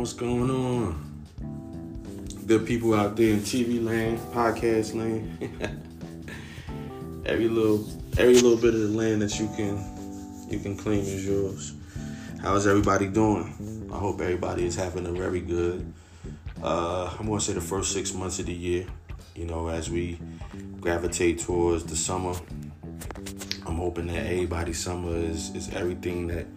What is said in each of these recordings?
What's going on? Good people out there in TV land, podcast land. every little bit of the land that you can claim is yours. How's everybody doing? I hope everybody is having a very good, I'm going to say the first 6 months of the year. You know, as we gravitate towards the summer, I'm hoping that everybody's summer is everything that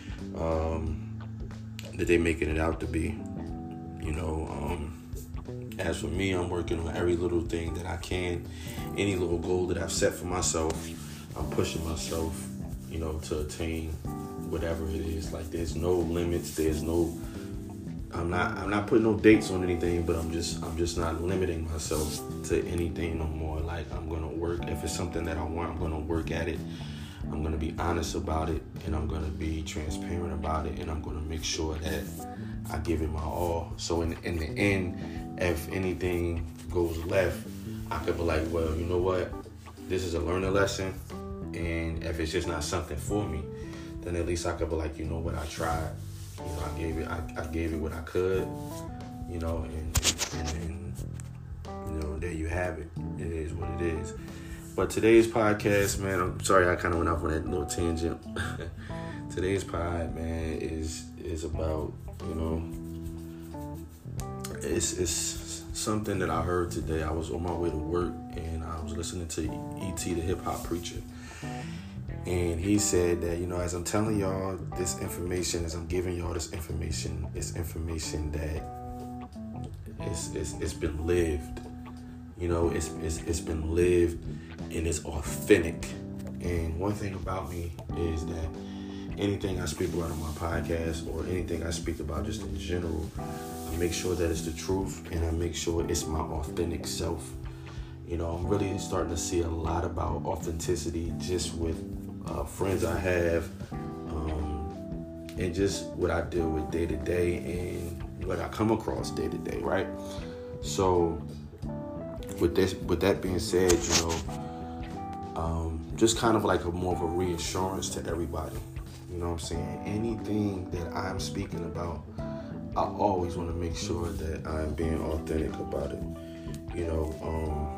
they making it out to be. You know, as for me, I'm working on every little thing that I can. Any little goal that I've set for myself, I'm pushing myself, you know, to attain whatever it is. Like, there's no limits. I'm not putting no dates on anything, but I'm just not limiting myself to anything no more. Like, I'm gonna work. If it's something that I want, I'm gonna work at it. I'm gonna be honest about it, and I'm gonna be transparent about it, and I'm gonna make sure that I give it my all. So in the end, if anything goes left, I could be like, well, you know what? This is a learning lesson, and if it's just not something for me, then at least I could be like, you know what? I tried. You know, I gave it what I could, you know, and you know, there you have it. It is what it is. But today's podcast, man, I'm sorry I kind of went off on that little tangent. Today's pod, man, is about, you know, it's something that I heard today. I was on my way to work, and I was listening to E.T. the Hip Hop Preacher. And he said that, you know, as I'm telling y'all this information, as I'm giving y'all this information, it's information that it's been lived. You know, it's been lived, and it's authentic. And one thing about me is that anything I speak about on my podcast, or anything I speak about just in general, I make sure that it's the truth, and I make sure it's my authentic self. You know, I'm really starting to see a lot about authenticity just with friends I have, and just what I deal with day to day, and what I come across day to day, right? So with that being said, you know, just kind of like more of a reassurance to everybody. You know what I'm saying? Anything that I'm speaking about, I always want to make sure that I'm being authentic about it. You know,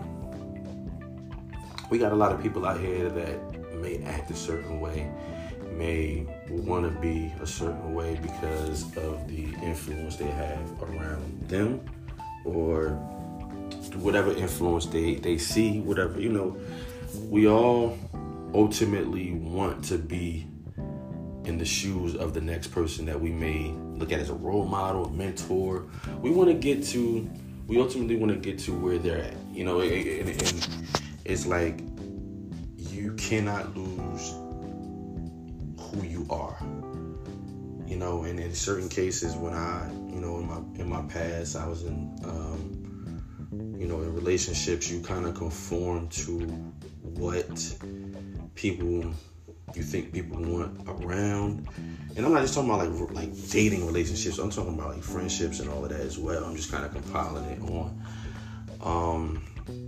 we got a lot of people out here that may act a certain way, may want to be a certain way because of the influence they have around them, or whatever influence they see, whatever, you know. We all ultimately want to be in the shoes of the next person that we may look at as a role model, a mentor. We ultimately want to get to where they're at, you know, and it's like, you cannot lose who you are, you know. And in certain cases, when I, you know, in my past, I was in, you know, in relationships, you kind of conform to what you think people want around. And I'm not just talking about like dating relationships. I'm talking about like friendships and all of that as well. I'm just kind of compiling it on.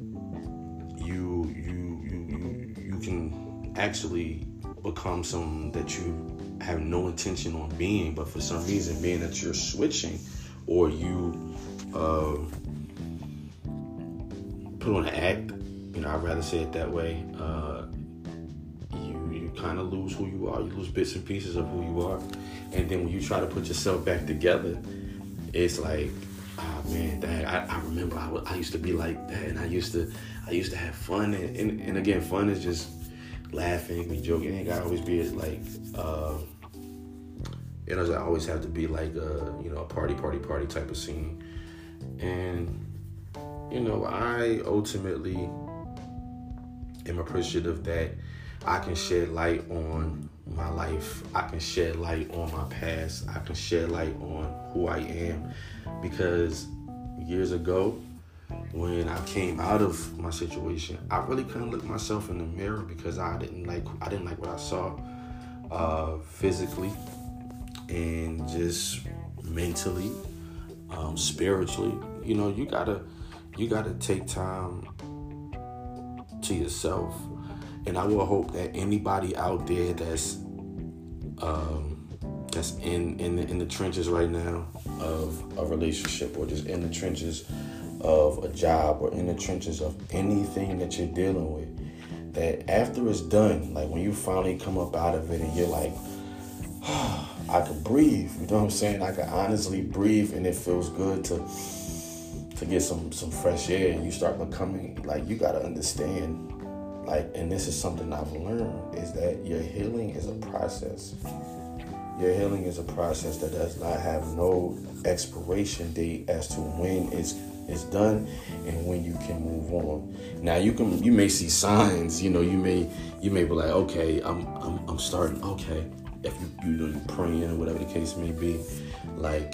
You can actually become someone that you have no intention on being, but for some reason, being that you're switching, or you put on an act, you know, I'd rather say it that way, you kind of lose who you are. You lose bits and pieces of who you are. And then when you try to put yourself back together, it's like, man, dang, I remember I used to be like that, and I used to have fun, and again, fun is just laughing, be joking. It ain't gotta always be like, it doesn't always have to be like you know, a party type of scene. And you know, I ultimately am appreciative that I can shed light on my life. I can shed light on my past. I can shed light on who I am, because years ago, when I came out of my situation, I really couldn't look myself in the mirror because I didn't like what I saw, physically, and just mentally, spiritually. You know, you gotta take time to yourself. And I will hope that anybody out there that's that's in the trenches right now of a relationship, or just in the trenches of a job, or in the trenches of anything that you're dealing with, that after it's done, like when you finally come up out of it and you're like, I could breathe, you know what I'm saying? I could honestly breathe, and it feels good to get some fresh air, and you start becoming, like, you gotta understand, like, and this is something I've learned, is that your healing is a process. Your healing is a process that does not have no expiration date as to when it's done and when you can move on. Now you may see signs, you may be like, okay, I'm starting, okay. If you're praying or whatever the case may be, like,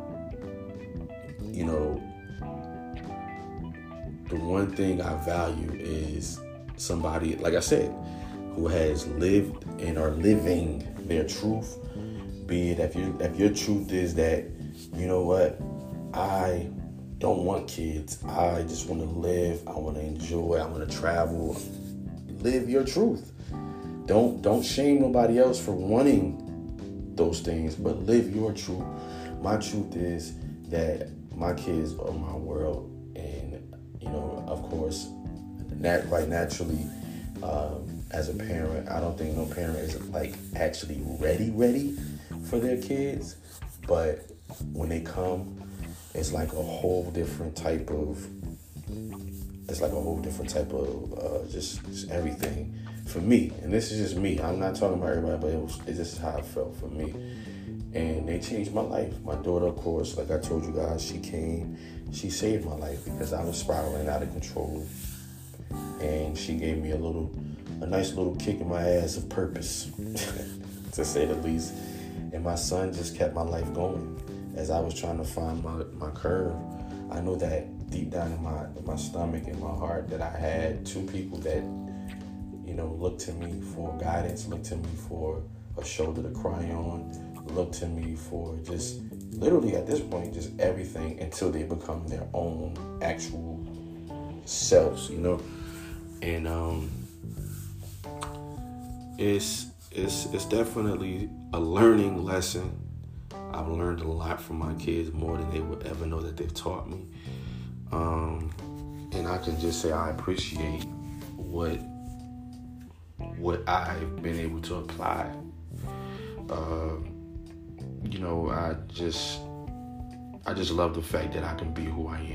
the one thing I value is somebody, like I said, who has lived and are living their truth. Be it if your truth is that, you know what, I don't want kids, I just want to live, I want to enjoy, I want to travel. Live your truth. Don't shame nobody else for wanting those things, but live your truth. My truth is that my kids are my world, and of course, quite naturally, as a parent, I don't think no parent is like actually ready for their kids, but when they come, it's like a whole different type of just everything for me. And this is just me. I'm not talking about everybody, but this is how it felt for me. And they changed my life. My daughter, of course, like I told you guys, she saved my life because I was spiraling out of control. And she gave me a nice little kick in my ass of purpose, to say the least. And my son just kept my life going as I was trying to find my curve. I know that deep down in my stomach and my heart that I had two people that, looked to me for guidance, looked to me for a shoulder to cry on, looked to me for just literally at this point, just everything until they become their own actual selves, And it's definitely a learning lesson. I've learned a lot from my kids, more than they would ever know that they've taught me. And I can just say I appreciate what I've been able to apply. I just love the fact that I can be who I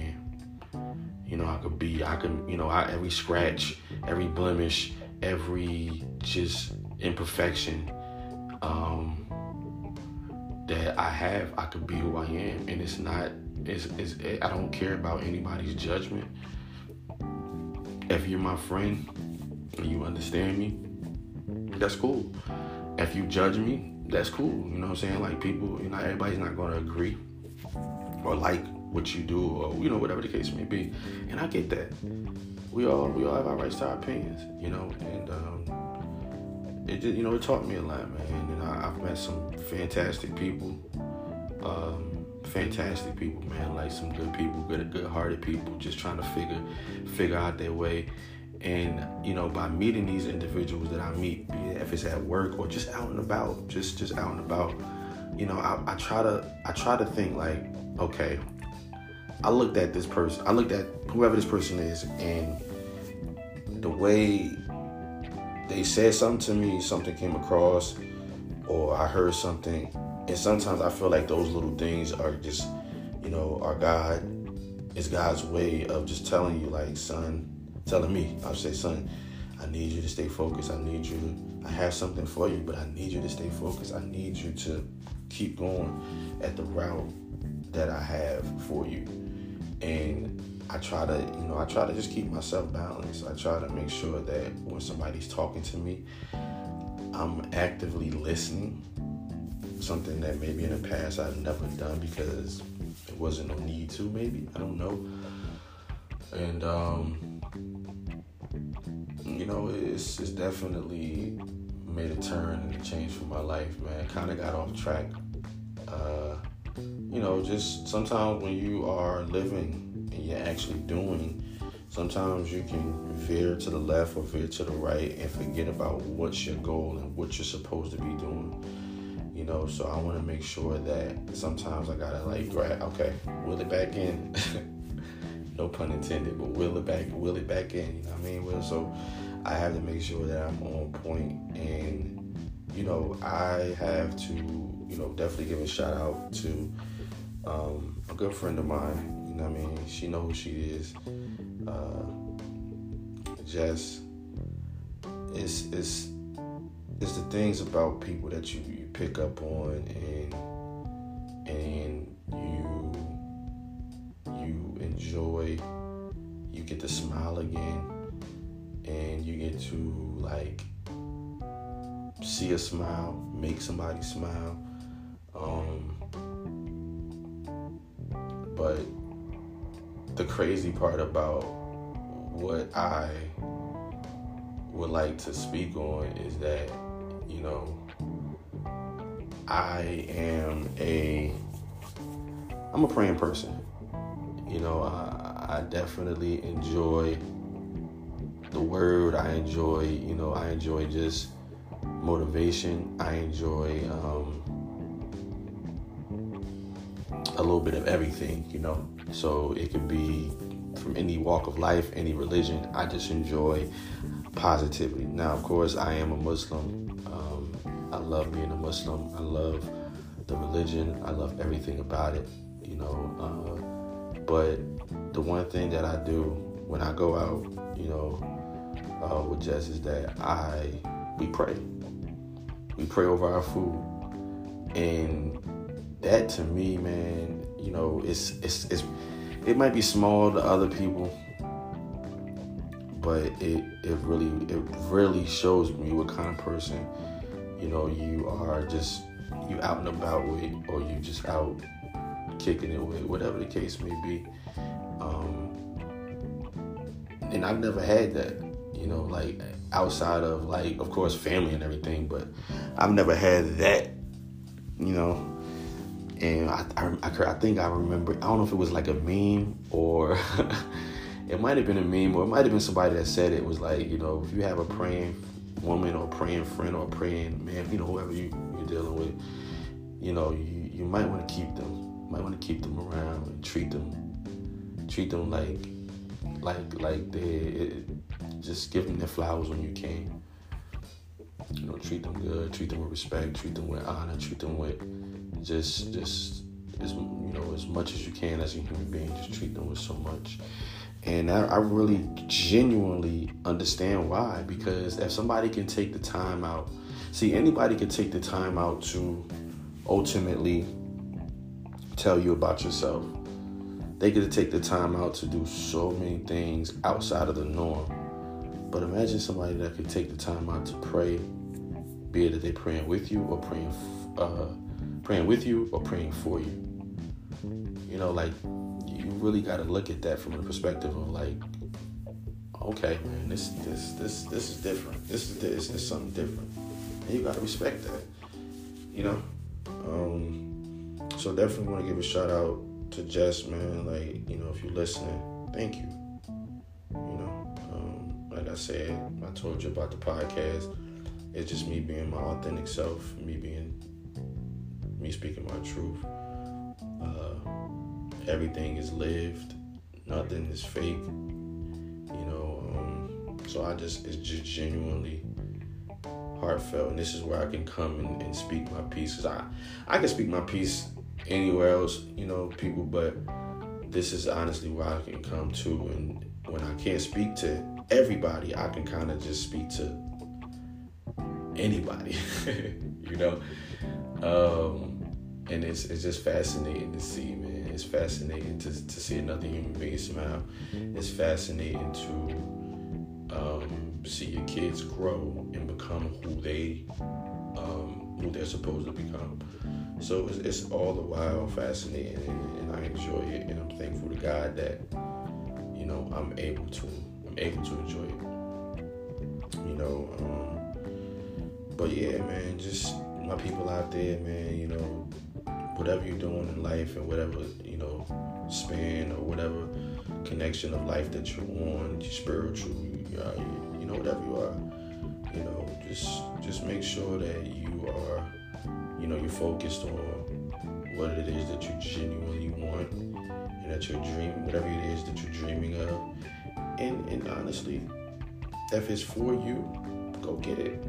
am. Every scratch, every blemish, every just imperfection that I have, I can be who I am. And I don't care about anybody's judgment. If you're my friend and you understand me, that's cool. If you judge me, that's cool. You know what I'm saying? Like, people, everybody's not going to agree or like what you do, or whatever the case may be. And I get that. We all have our rights to our opinions, and it just, it taught me a lot, man. And I've met some fantastic people, man. Like some good people, good-hearted people, just trying to figure out their way. And by meeting these individuals that I meet, be it if it's at work or just out and about, just out and about, I try to think like, okay, I looked at whoever this person is, and the way they said something to me, something came across, or I heard something. And sometimes I feel like those little things are just, it's God's way of just telling you, like, telling me, I'll say, son, I need you to stay focused. I have something for you, but I need you to stay focused. I need you to keep going at the route that I have for you. And I try to just keep myself balanced. I try to make sure that when somebody's talking to me, I'm actively listening. Something that maybe in the past I've never done because it wasn't no need to, maybe. I don't know. And, it's definitely made a turn and a change for my life, man. Kind of got off track. Just sometimes when you are living and you're actually doing, sometimes you can veer to the left or veer to the right and forget about what's your goal and what you're supposed to be doing. So I want to make sure that sometimes I gotta like grab, okay, will it back in? No pun intended, but will it back in? You know what I mean? Well, so I have to make sure that I'm on point, and I have to, definitely give a shout out to a good friend of mine. You know what I mean? She know who she is. Jess. It's the things about people that you pick up on, and you enjoy. You get to smile again, and you get to like see a smile, make somebody smile. But the crazy part about what I would like to speak on is that, I'm a praying person. I definitely enjoy the word. I enjoy just motivation. I enjoy a little bit of everything, So it could be from any walk of life, any religion. I just enjoy positivity. Now, of course, I am a Muslim. I love being a Muslim. I love the religion. I love everything about it, but the one thing that I do when I go out, with Jess is that we pray. We pray over our food. And that to me, man, it might be small to other people, but it really shows me what kind of person, you are, just you out and about with, or you just out kicking it with, whatever the case may be. And I've never had that, like outside of like, of course, family and everything, but I've never had that, And I think I remember, I don't know if it was like a meme or it might have been a meme, or it might have been somebody that said it was like, if you have a praying woman or praying friend or praying man, whoever you're dealing with, you might want to keep them. Might want to keep them around and treat them like they, just give them their flowers when you can. Treat them good, treat them with respect, treat them with honor, treat them with just as much as you can as a human being. Just treat them with so much. And I really genuinely understand why, because if somebody can take the time out, anybody can take the time out to ultimately tell you about yourself. They get to take the time out to do so many things outside of the norm. But imagine somebody that could take the time out to pray, be it that they're praying with you or praying for you. Like, you really got to look at that from the perspective of like, okay, man, this is different. This is something different, and you got to respect that. So definitely want to give a shout out to Jess, man. Like, if you're listening, thank you. Like I said, I told you about the podcast. It's just me being my authentic self, me speaking my truth. Everything is lived, nothing is fake. So it's just genuinely heartfelt, and this is where I can come and speak my piece. Cause I can speak my piece anywhere else, people, but this is honestly where I can come to. And when I can't speak to everybody, I can kind of just speak to anybody, and it's just fascinating to see, man. It's fascinating to see another human being smile. It's fascinating to see your kids grow and become who they're supposed to become. So it's all the while fascinating, and I enjoy it, and I'm thankful to God that I'm able to enjoy it. But yeah, man, just my people out there, man. Whatever you're doing in life, and whatever span or whatever connection of life that you're on, spiritual, whatever you are, just make sure that you are You're focused on what it is that you genuinely want, and that you're dreaming, whatever it is that you're dreaming of. And honestly, if it's for you, go get it.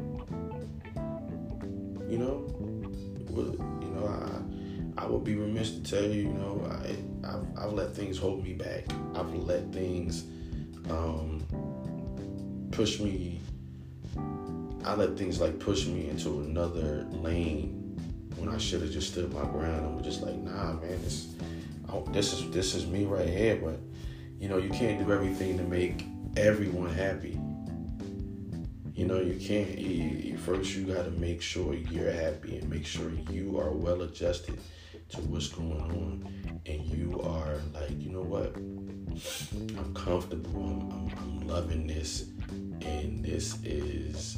I would be remiss to tell you, I've let things hold me back. I've let things push me. I let things push me into another lane when I should have just stood my ground. I'm just like, nah, man, this is me right here. But you can't do everything to make everyone happy. You can't. First, you got to make sure you're happy and make sure you are well adjusted to what's going on, and you are like, you know what? I'm comfortable. I'm loving this, and this is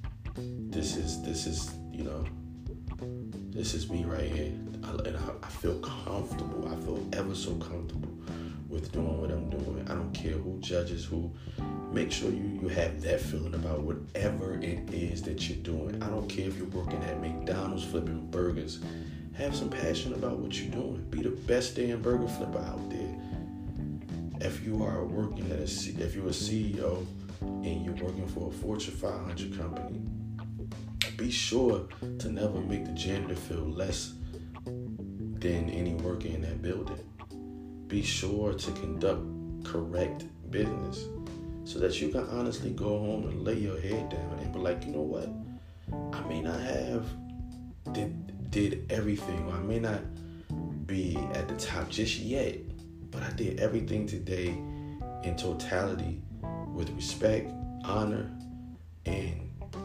me right here. I feel comfortable. I feel ever so comfortable with doing what I'm doing. I don't care who judges who. Make sure you have that feeling about whatever it is that you're doing. I don't care if you're working at McDonald's flipping burgers. Have some passion about what you're doing. Be the best damn burger flipper out there. If you are working if you're a CEO and you're working for a Fortune 500 company, be sure to never make the janitor feel less than any worker in that building. Be sure to conduct correct business so that you can honestly go home and lay your head down and be like, you know what? I may not have did everything, or I may not be at the top just yet, but I did everything today in totality with respect, honor, and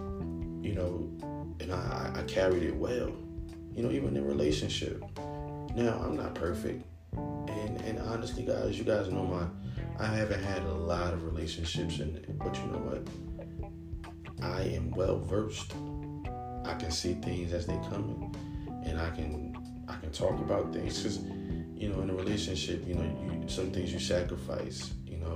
I carried it well. Even in relationship. Now, I'm not perfect. And honestly, guys, you guys know I haven't had a lot of relationships, but you know what? I am well versed. I can see things as they come in, and I can talk about things because, in a relationship, some things you sacrifice.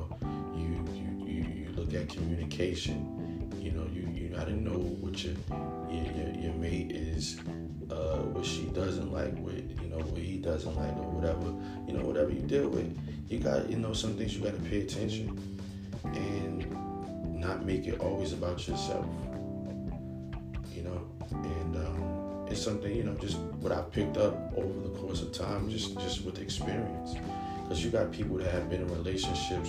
You look at communication. You gotta know what your mate is, what she doesn't like, what he doesn't like, or whatever you deal with. You got some things you gotta pay attention and not make it always about yourself. And it's something just what I picked up over the course of time, just with experience. Because you got people that have been in relationships,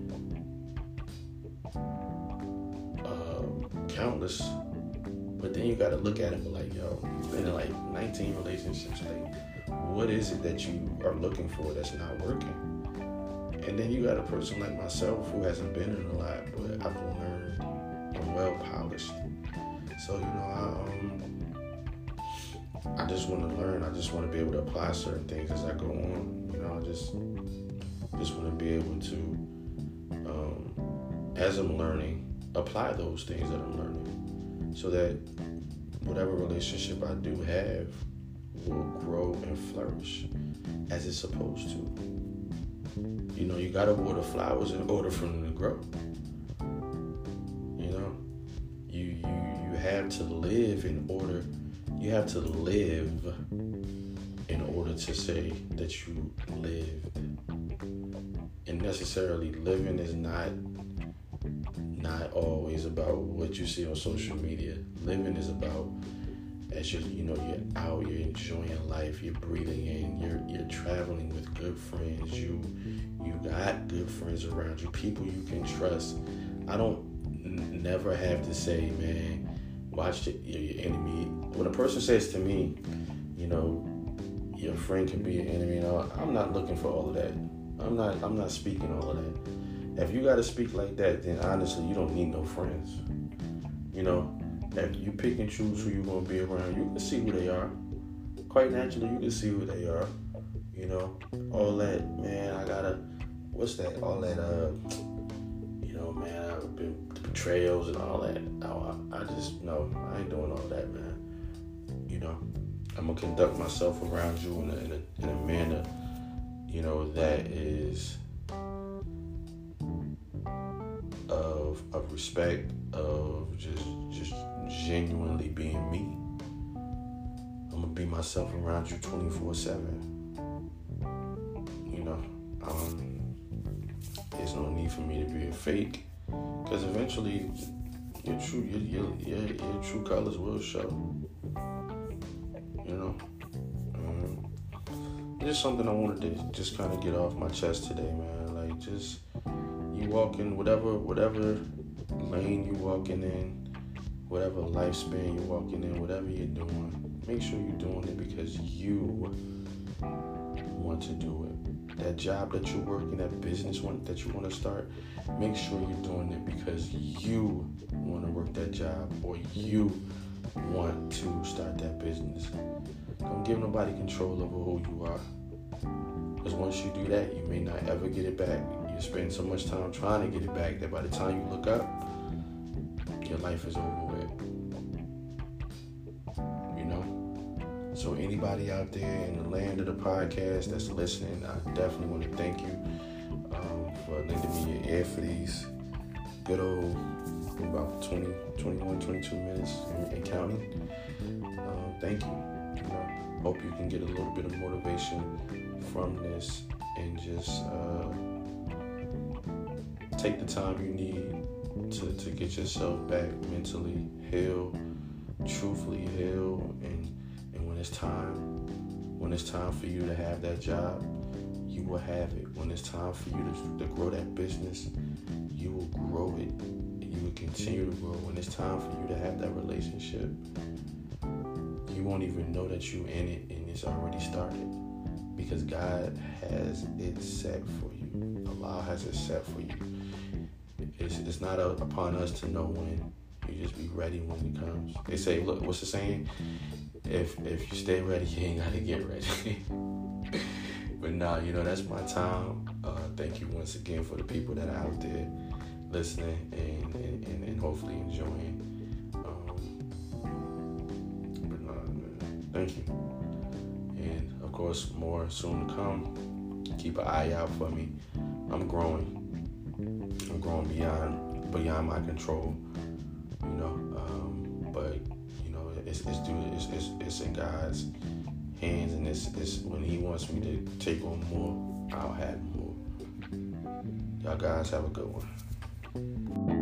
countless, but then you got to look at it and be like, yo, you've been in 19 relationships. What is it that you are looking for that's not working? And then you got a person like myself who hasn't been in a lot, but I've learned, I'm well polished. So, I just want to learn. I just want to be able to apply certain things as I go on. I just want to be able to, as I'm learning, apply those things that I'm learning, so that whatever relationship I do have will grow and flourish as it's supposed to. You gotta water flowers in order for them to grow. You have to live in order. You have to live in order to say that you lived. And necessarily living is not always about what you see on social media. Living is about, as you're out, you're enjoying life, you're breathing in, you're traveling with good friends, you got good friends around you, people you can trust. I don't never have to say, man, watch your enemy. When a person says to me, your friend can be your enemy, I'm not looking for all of that. I'm not speaking all of that. If you got to speak like that, then honestly, you don't need no friends. If you pick and choose who you're going to be around, you can see who they are. Quite naturally, you can see who they are. All that, man, what's that? All that, man, I've been betrayals and all that. I ain't doing all that, man. I'm going to conduct myself around you in a manner, that is of respect, of just genuinely being me. gonna be myself around you 24/7. You know, there's no need for me to be a fake, because eventually your true colors will show. You know, just something I wanted to just kind of get off my chest today, man. Like, just you walking whatever lane you walking in, whatever lifespan you're walking in, whatever you're doing, make sure you're doing it because you want to do it. That job that you're working, that business that you want to start, make sure you're doing it because you want to work that job or you want to start that business. Don't give nobody control over who you are. Because once you do that, you may not ever get it back. You spend so much time trying to get it back that by the time you look up, your life is over with. You know? So anybody out there in the land of the podcast that's listening, I definitely want to thank you for lending me your ear for these good old about 21, 22 minutes and counting. Thank you. You know, hope you can get a little bit of motivation from this and just take the time you need to get yourself back mentally healed, truthfully healed, and when it's time for you to have that job, you will have it. When it's time for you to grow that business, you will grow it, and you will continue to grow. When it's time for you to have that relationship, you won't even know that you're in it and it's already started, because God has it set for you. Allah has it set for you. It's not upon us to know when. You just be ready when it comes. They say, look, what's the saying? If you stay ready, you ain't gotta get ready. But nah, you know, that's my time. Thank you once again for the people that are out there listening and hopefully enjoying. Thank you. And of course, more soon to come. Keep an eye out for me. I'm growing beyond my control. You know, but you know, it's in God's hands, and it's when He wants me to take on more, I'll have more. Y'all guys have a good one.